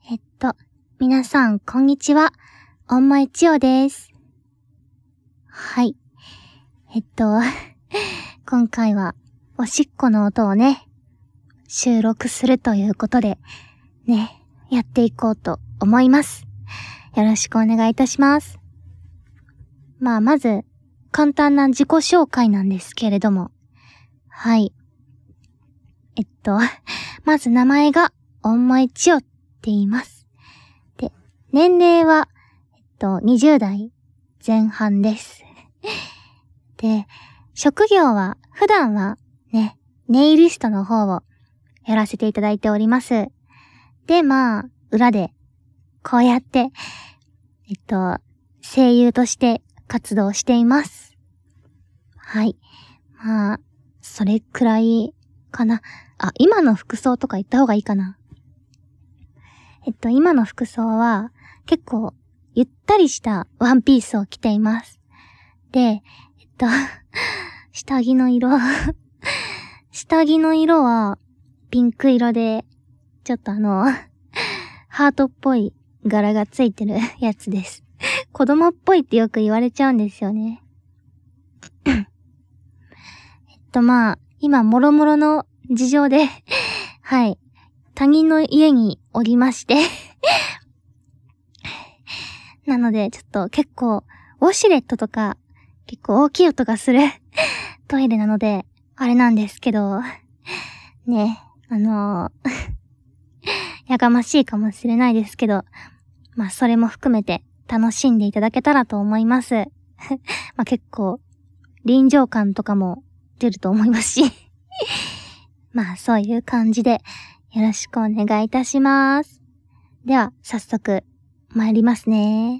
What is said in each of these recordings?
えっと、皆さん、こんにちは。おんまいちよです。はい。今回は、おしっこの音をね、収録するということで、ね、やっていこうと思います。よろしくお願いいたします。まず、簡単な自己紹介なんですけれども、はい。まず名前が、おんまいちよって言います。で、年齢は、20代前半です。で、職業は、普段はね、ネイリストの方をやらせていただいております。で、裏で、こうやって、声優として活動しています。はい。それくらいかな。今の服装とか言った方がいいかな。今の服装は結構ゆったりしたワンピースを着ています。で、下着の色はピンク色で、ちょっとハートっぽい柄がついてるやつです。子供っぽいってよく言われちゃうんですよね。今、もろもろの事情で、はい、他人の家におりましてなので、ちょっと結構、ウォシュレットとか、結構大きい音がするトイレなので、あれなんですけど、ね、やがましいかもしれないですけど、それも含めて楽しんでいただけたらと思います。結構、臨場感とかも出ると思いますしそういう感じで、よろしくお願いいたします。では、早速、参りますね。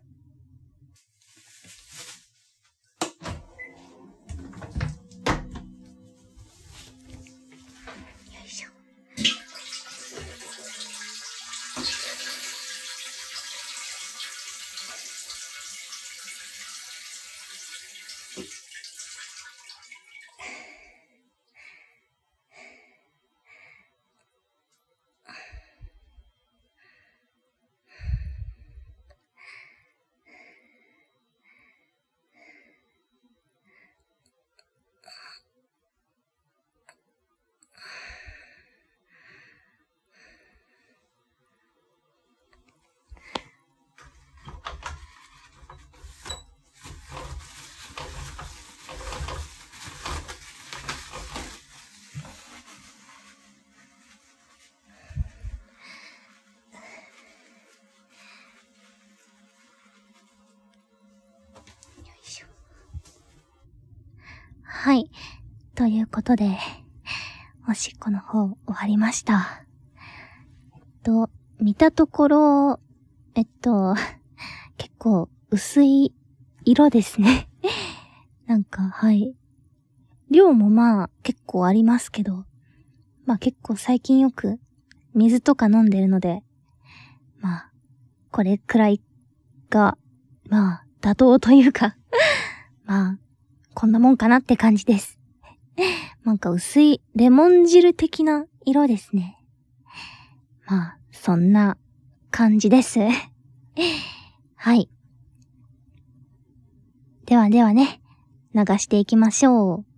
はい。ということで、おしっこの方終わりました。見たところ、結構薄い色ですね。はい。量も結構ありますけど、結構最近よく水とか飲んでるので、これくらいが、妥当というかこんなもんかなって感じです。薄いレモン汁的な色ですね。そんな感じです。はい。ではね、流していきましょう。